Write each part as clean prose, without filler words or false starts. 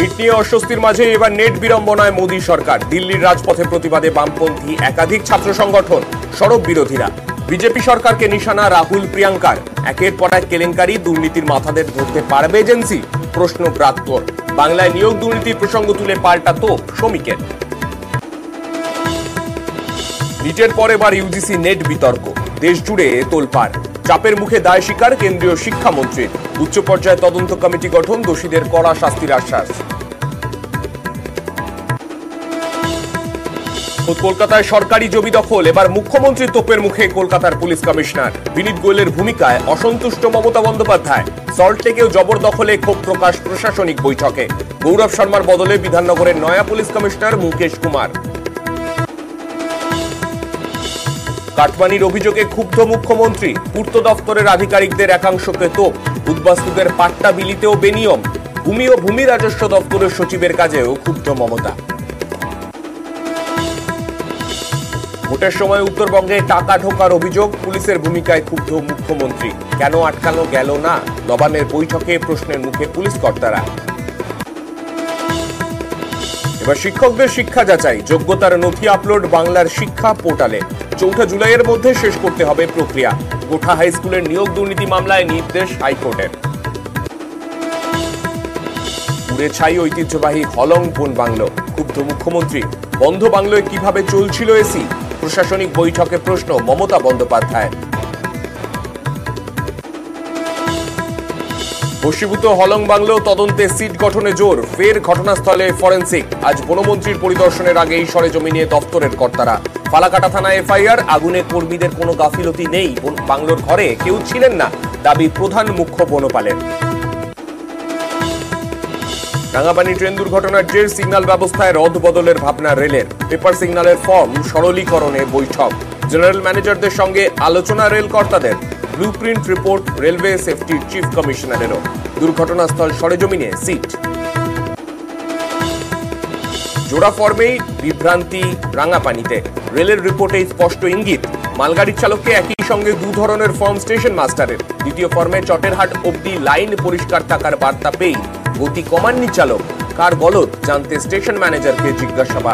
NEET নিয়ে অস্বস্তির মাঝে এবার নেট বিড়ম্বনায় মোদী সরকার। দিল্লির রাজপথে প্রতিবাদে বামপন্থী একাধিক ছাত্র সংগঠন, সড়ক বিরোধীরা। বিজেপি সরকারকে নিশানা রাহুল প্রিয়াঙ্কার। একের পর এক কেলেঙ্কারি, দুর্নীতির মাথাদের ধরতে পারবে এজেন্সি? প্রশ্ন প্রাক্তর। বাংলায় নিয়োগ দুর্নীতির প্রসঙ্গ তুলে পাল্টা তোপ শ্রমিকের। নিটের পর এবার ইউজিসি নেট বিতর্ক। দেশ জুড়ে তোলপাড়। চাপের মুখে দায় স্বীকার কেন্দ্রীয় শিক্ষামন্ত্রীর। উচ্চ পর্যায়ে তদন্ত কমিটি গঠন, দোষীদের কড়া শাস্তির আশ্বাস। কলকাতায় সরকারি জমি দখল, এবার মুখ্যমন্ত্রী তোপের মুখে কলকাতার পুলিশ কমিশনার। বিনীত গোয়েলের ভূমিকায় অসন্তুষ্ট মমতা বন্দ্যোপাধ্যায়। সল্টলেকেও জবরদখলে ক্ষোভ প্রকাশ প্রশাসনিক বৈঠকে। গৌরব শর্মার বদলে বিধাননগরের নয়া পুলিশ কমিশনার মুকেশ কুমার। কাটমানির অভিযোগে ক্ষুব্ধ মুখ্যমন্ত্রী। পূর্ত দপ্তরের আধিকারিকদের একাংশকে তোপ। উদ্বাস্তুদের পাট্টা বিলিতেও বেনিয়ম। ভূমি ও ভূমি রাজস্ব দপ্তরের সচিবের কাজেও ক্ষুব্ধ মমতা। ভোটের সময় উত্তরবঙ্গে টাকা ঢোকার অভিযোগ, পুলিশের ভূমিকায় ক্ষুব্ধ মুখ্যমন্ত্রী। কেন আটকানো গেল না? নবান্নের বৈঠকে প্রশ্নের মুখে পুলিশ কর্তারা। এবার শিক্ষকদের শিক্ষা যাচাই, যোগ্যতার নথি আপলোড বাংলার শিক্ষা পোর্টালে। 4 জুলাইয়ের মধ্যে শেষ করতে হবে প্রক্রিয়া। গোঠা হাই স্কুলের নিয়োগ দুর্নীতি মামলায় নির্দেশ হাইকোর্টের। পুড়ে ছাই ঐতিহ্যবাহী হলং বন বাংলো, ক্ষুব্ধ মুখ্যমন্ত্রী। বন্ধ বাংলোয় কিভাবে চলছিল এসি? প্রশাসনিক বৈঠকে প্রশ্ন মমতা বন্দ্যোপাধ্যায়। বশীভূত হলং বাংলো তদন্তে সিট গঠনে জোর, ফের ঘটনাস্থলে ফরেন্সিক। আজ বনমন্ত্রীর পরিদর্শনের আগেই সরেজমিনে দপ্তরের কর্তারা। ফালাকাটা থানায় এফআইআর, আগুনে কর্মীদের কোনো গাফিলতি নেই। বাংলোর ঘরে কেউ ছিলেন না, দাবি প্রধান মুখ্য বনপালের। রাঙাপানি ট্রেন দুর্ঘটনার জের, সিগন্যাল ব্যবস্থায় রদ বদলের ভাবনা রেলের। পেপার সিগন্যালের ফর্ম সরলীকরণে বৈঠক। জেনারেল ম্যানেজারদের সঙ্গে আলোচনা রেল কর্তাদের। ব্লুপ্রিন্ট রিপোর্ট রেলওয়ে সেফটির চিফ কমিশনারেরও। দুর্ঘটনাস্থল সরেজমিনে সিট। জোড়া ফর্মেই বিভ্রান্তি রাঙাপানিতে। রেলের রিপোর্টে স্পষ্ট ইঙ্গিত, মালগাড়ির চালককে একই সঙ্গে 2 ধরনের ফর্ম স্টেশন মাস্টারের। দ্বিতীয় ফর্মে চটেরহাট অব্দি লাইন পরিষ্কার থাকার বার্তা পেয়ে গতি কমাননি চালক। কার গলদ জানতে স্টেশন ম্যানেজারকে জিজ্ঞাসাবাদ।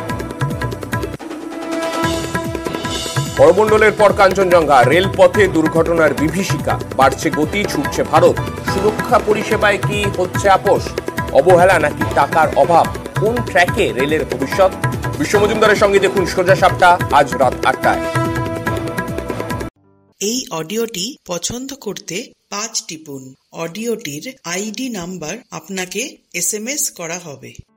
করমণ্ডলের পর কাঞ্চনজঙ্ঘা, রেলপথে দুর্ঘটনার বিভীষিকা। বাড়ছে গতি, ছুটছে ভারত। সুরক্ষা পরিষেবায় কি হচ্ছে আপোষ? অবহেলা নাকি টাকার অভাব? কোন ট্র্যাকে রেলের ভবিষ্যৎ? বিশ্ব মজুমদারের সঙ্গে দেখুন সোজা সাপটা, আজ রাত 8টায়। এই অডিওটি পছন্দ করতে 5 টিপুন। অডিওটির আইডি নাম্বার আপনাকে SMS করা হবে।